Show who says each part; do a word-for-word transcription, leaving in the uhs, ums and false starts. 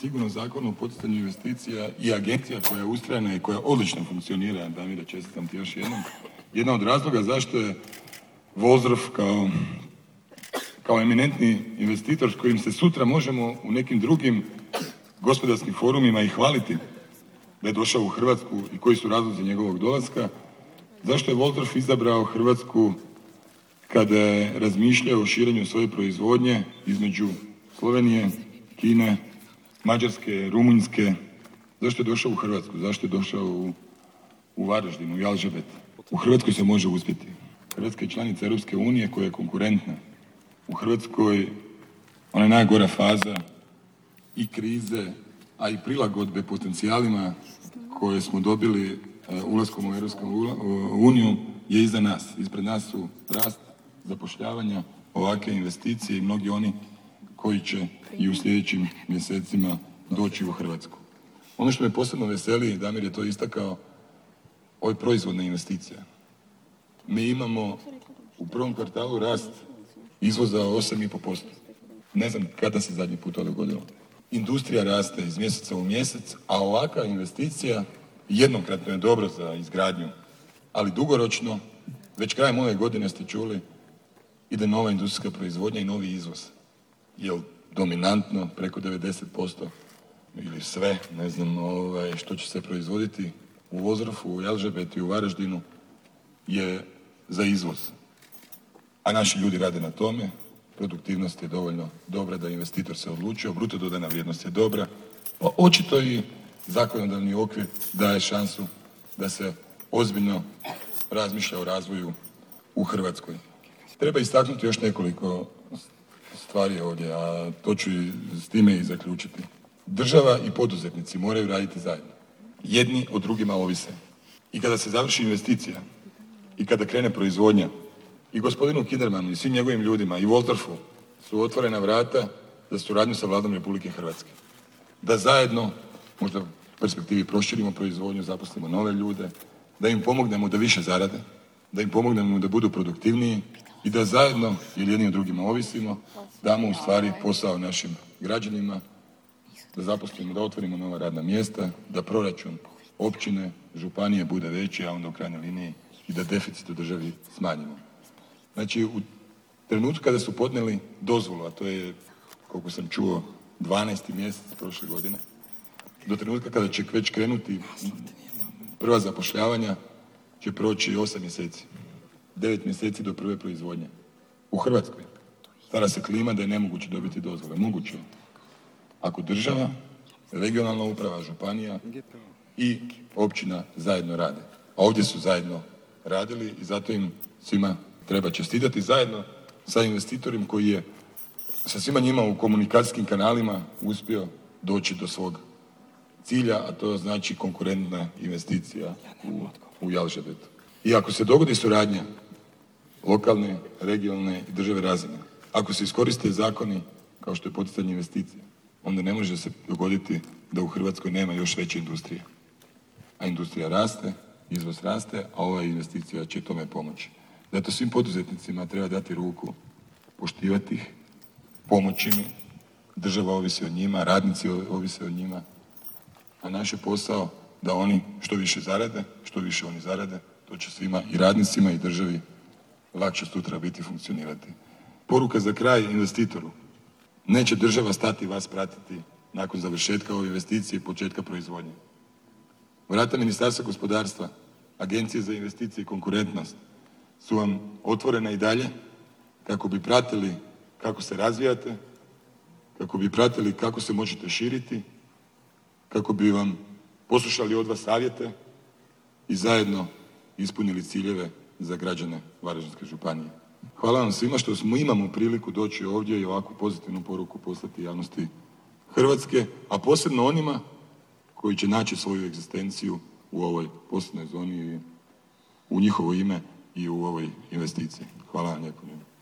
Speaker 1: Sigurno zakon o poticanju investicija i agencija koja je ustrajna i koja odlično funkcionira, Damire, čestitam ti još jednom, jedna od razloga zašto je Wolfsdorf kao, kao eminentni investitor s kojim se sutra možemo u nekim drugim gospodarskim forumima i hvaliti da je došao u Hrvatsku i koji su razlozi njegovog dolaska, zašto je Wolfsdorf izabrao Hrvatsku kada je razmišljao o širenju svoje proizvodnje između Slovenije, Kine, Mađarske, Rumunjske. Zašto je došao u Hrvatsku? Zašto je došao u, u Varaždin, u Jalžabet? U Hrvatskoj se može uspjeti. Hrvatska je članica Europske unije koja je konkurentna. U Hrvatskoj ona je najgora faza i krize, a i prilagodbe potencijalima koje smo dobili ulaskom u Europsku uniju je iza nas. Ispred nas su rast, zapošljavanja, ovakve investicije i mnogi oni koji će i u sljedećim mjesecima doći u Hrvatsku. Ono što me posebno veseli, Damir je to istakao, ovo je proizvodna investicija. Mi imamo u prvom kvartalu rast izvoza osam i pol posto. Ne znam kada se zadnji put to dogodilo. Industrija raste iz mjeseca u mjesec, a ovakva investicija jednokratno je dobro za izgradnju, ali dugoročno, već krajem ove godine ste čuli, ide nova industrijska proizvodnja i novi izvoz. Jer dominantno, preko devedeset posto ili sve, ne znam ovaj, što će se proizvoditi u Wolfsdorfu, u Jalžabetu i u Varaždinu je za izvoz. A naši ljudi rade na tome, produktivnost je dovoljno dobra da investitor se odlučio, bruto dodana vrijednost je dobra, pa očito i zakonodavni okvir daje šansu da se ozbiljno razmišlja o razvoju u Hrvatskoj. Treba istaknuti još nekoliko stvari ovdje, a to ću i s time i zaključiti. Država i poduzetnici moraju raditi zajedno. Jedni od drugima ovise. I kada se završi investicija, i kada krene proizvodnja, i gospodinu Kidermanu i svim njegovim ljudima, i Wolfsdorfu su otvorena vrata za suradnju sa Vladom Republike Hrvatske. Da zajedno, možda u perspektivi proširimo proizvodnju, zaposlimo nove ljude, da im pomognemo da više zarade, da im pomognemo da budu produktivniji i da zajedno, jer jedni od drugima ovisimo, damo u stvari posao našim građanima, da zaposlimo, da otvorimo nova radna mjesta, da proračun općine, županije bude veći, a onda u krajnjoj liniji i da deficit u državi smanjimo. Znači, u trenutku kada su podnijeli dozvolu, a to je, koliko sam čuo, dvanaesti mjesec prošle godine, do trenutka kada će već krenuti prva zapošljavanja, će proći osam mjeseci. devet mjeseci do prve proizvodnje. U Hrvatskoj stvara se klima da je nemoguće dobiti dozvole. Moguće. Ako država, regionalna uprava, županija i općina zajedno rade. A ovdje su zajedno radili i zato im svima treba čestitati zajedno sa investitorom koji je sa svima njima u komunikacijskim kanalima uspio doći do svog cilja, a to znači konkurentna investicija u, u Jalžabetu. I ako se dogodi suradnja lokalne, regionalne i države razine, ako se iskoriste zakoni kao što je poticanje investicija, onda ne može se dogoditi da u Hrvatskoj nema još veće industrije. A industrija raste, izvoz raste, a ova investicija će tome pomoći. Zato svim poduzetnicima treba dati ruku, poštivati ih, pomoći im, država ovisi od njima, radnici ovise od njima, a naš je posao da oni što više zarade, što više oni zarade, to će svima i radnicima i državi lakše sutra biti funkcionirati. Poruka za kraj investitoru. Neće država stati vas pratiti nakon završetka ove investicije i početka proizvodnje. Vrata Ministarstva gospodarstva, Agencije za investicije i konkurentnost su vam otvorena i dalje kako bi pratili kako se razvijate, kako bi pratili kako se možete širiti, kako bi vam poslušali od vas savjete i zajedno ispunili ciljeve za građane Varaždinske županije. Hvala vam svima što smo imamo priliku doći ovdje i ovakvu pozitivnu poruku poslati javnosti Hrvatske, a posebno onima koji će naći svoju egzistenciju u ovoj poslovnoj zoni i u njihovo ime i u ovoj investiciji. Hvala vam lijepo.